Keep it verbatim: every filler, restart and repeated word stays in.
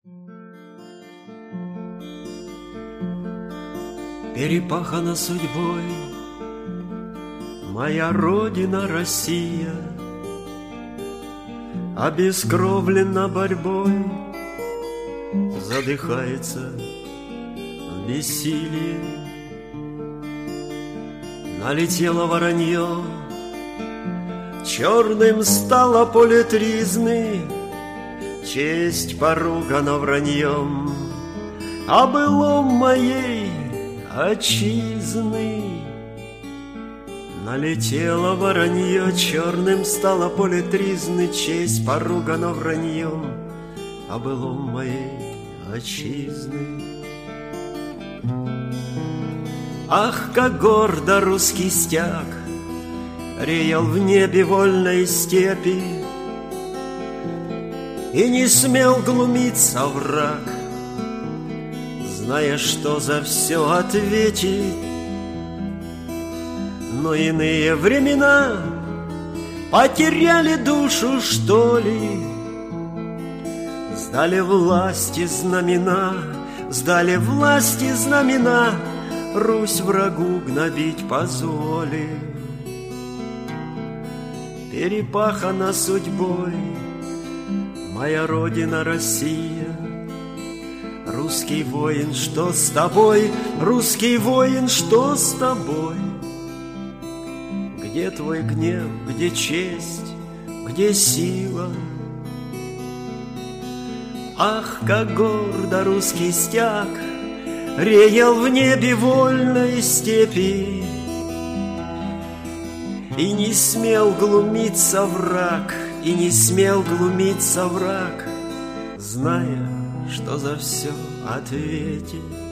Перепахана судьбой моя родина Россия, обескровлена борьбой, задыхается в бессилии. Налетело воронье, черным стало поле тризны, честь поругана враньем, а былом моей отчизны. Налетело воронье, черным стало поле тризны, честь поругана враньем, а былом моей отчизны. Ах, как гордо русский стяг реял в небе вольной степи, и не смел глумиться враг, зная, что за все ответит. Но иные времена потеряли душу, что ли, сдали власти знамена, сдали власти знамена, Русь врагу гнобить позволи. Перепахана судьбой моя родина Россия. Русский воин, что с тобой? Русский воин, что с тобой? Где твой гнев, где честь, где сила? Ах, как гордо русский стяг реял в небе вольной степи, и не смел глумиться враг, и не смел глумиться враг, зная, что за все ответит.